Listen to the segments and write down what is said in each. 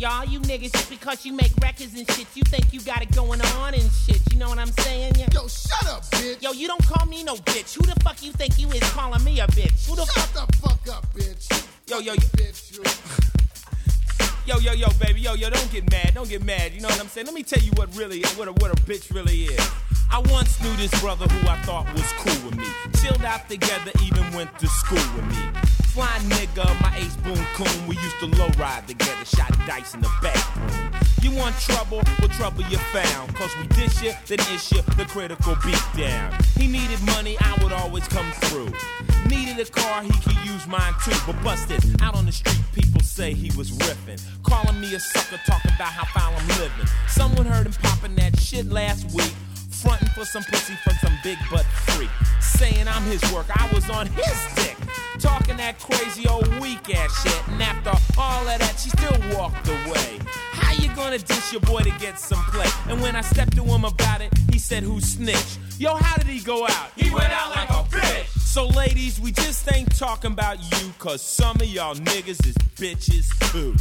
y'all. You niggas, just because you make records and shit, you think you got it going on and shit. You know what I'm saying? Yeah. Yo, shut up, bitch. Yo, you don't call me no bitch. Who the fuck you think you is calling me a bitch? Who the Shut the fuck up, bitch. Yo, bitch, you. Yo, baby, yo, don't get mad, you know what I'm saying? Let me tell you what a bitch really is. I once knew this brother who I thought was cool with me. Chilled out together, even went to school with me. Fly nigga, my ace boom coon, we used to low ride together, shot dice in the bathroom. You want trouble? Well, trouble you found. Cause we dish you, then issue the critical beat down. He needed money, I would always come through. Needed a car, he could use mine too. But busted, out on the street, people say he was riffing. Calling me a sucker, talking about how foul I'm living. Someone heard him popping that shit last week. Frontin' for some pussy from some big butt freak. Saying I'm his work, I was on his dick. Talking that crazy old weak ass shit. And after all of that, she still walked away. How you gonna dish your boy to get some play? And when I stepped to him about it, he said, who snitched? Yo, how did he go out? He went out like a bitch. So ladies, we just ain't talking about you, cause some of y'all niggas is bitches too.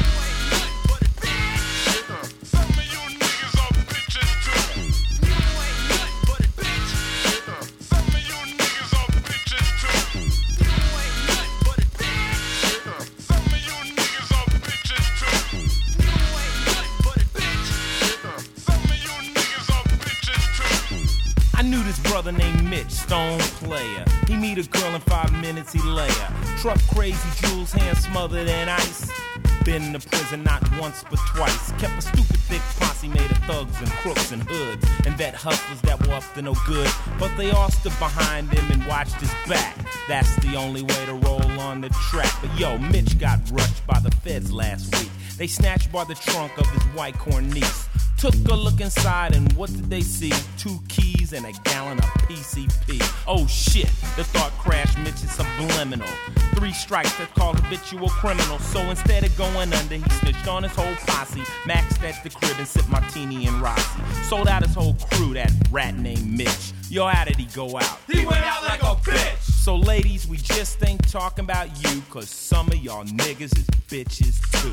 Brother named Mitch, stone player. He meet a girl in 5 minutes, he lay her. Truck crazy, jewels, hands smothered in ice. Been to prison not once but twice. Kept a stupid thick posse made of thugs and crooks and hoods and vet hustlers that were up to no good. But they all stood behind him and watched his back. That's the only way to roll on the track. But yo, Mitch got rushed by the feds last week. They snatched by the trunk of his white cornice. Took a look inside and what did they see? 2 keys and a gallon of PCP. Oh shit, the thought crashed Mitch is subliminal. 3 strikes, that's called habitual criminal. So instead of going under, he snitched on his whole posse. Maxed at the crib and sipped martini and Rossi. Sold out his whole crew, that rat named Mitch. Yo, how did he go out? He went out like a bitch. So ladies, we just ain't talking about you, cause some of y'all niggas is bitches too.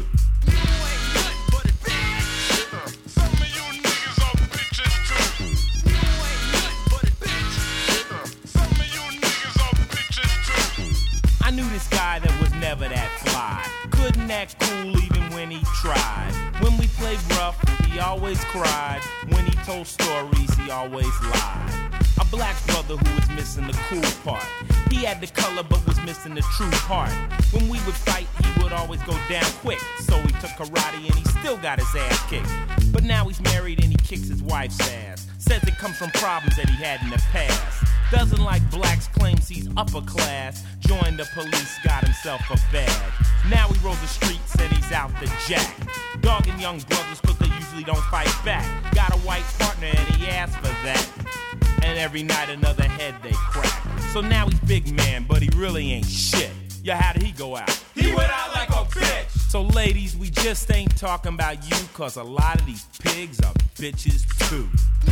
I knew this guy that was never that fly. Couldn't act cool even when he tried. When we played rough, he always cried. When he told stories, he always lied. A black brother who was missing the cool part. He had the color but was missing the true heart. When we would fight, he would always go down quick. So he took karate and he still got his ass kicked. But now he's married and he kicks his wife's ass. Says it comes from problems that he had in the past. Doesn't like blacks, claims he's upper class. Joined the police, got himself a badge. Now he rolls the streets and he's out the jack. Dogging young brothers cause they usually don't fight back. Got a white partner and he asked for that. And every night another head they crack. So now he's big man, but he really ain't shit. Yeah, how did he go out? He went out like a bitch. So ladies, we just ain't talking about you, cause a lot of these pigs are bitches too.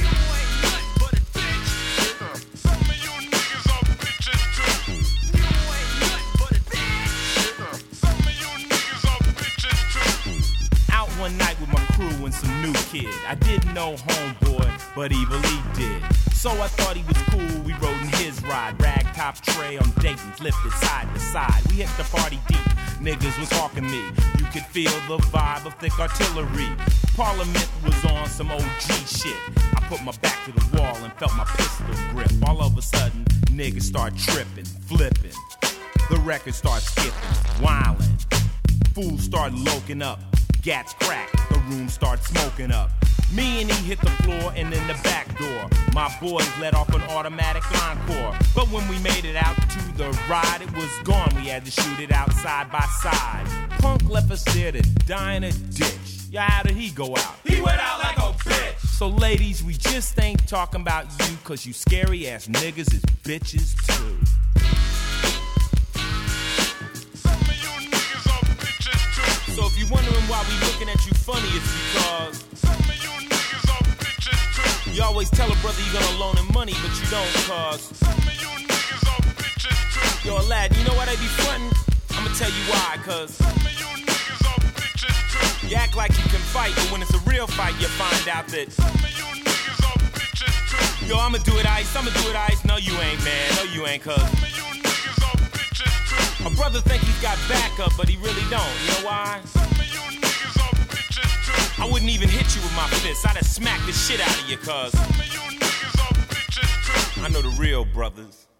One night with my crew and some new kid. I didn't know homeboy, but he believed it. So I thought he was cool, we rode in his ride. Rag top tray on Dayton's, lifted side to side. We hit the party deep, niggas was hawking me. You could feel the vibe of thick artillery. Parliament was on some OG shit. I put my back to the wall and felt my pistol grip. All of a sudden, niggas start tripping, flipping. The record starts skipping, wildin'. Fools start loking up. Gats crack, the room starts smoking up. Me and he hit the floor and then the back door. My boys let off an automatic encore. But when we made it out to the ride, it was gone. We had to shoot it out side by side. Punk left us there to die in a ditch. Yeah, how did he go out? He went out like a bitch. So ladies, we just ain't talking about you, cause you scary ass niggas is bitches too. So if you're wondering why we looking at you funny, it's because some of you niggas are bitches too. You always tell a brother you're gonna loan him money, but you don't, cause some of you niggas are bitches too. Yo, lad, you know why they be frontin'? I'ma tell you why, cause some of you niggas are bitches too. You act like you can fight, but when it's a real fight, you find out that some of you niggas are bitches too. yo, I'ma do it ice, no you ain't, man, no you ain't, cuz Some of you niggas are bitches too. a brother think he's got backup, but he really don't, you know why? Some of you niggas are bitches too. I wouldn't even hit you with my fist, I'd have smacked the shit out of you, cuz Some of you niggas are bitches too. I know the real brothers.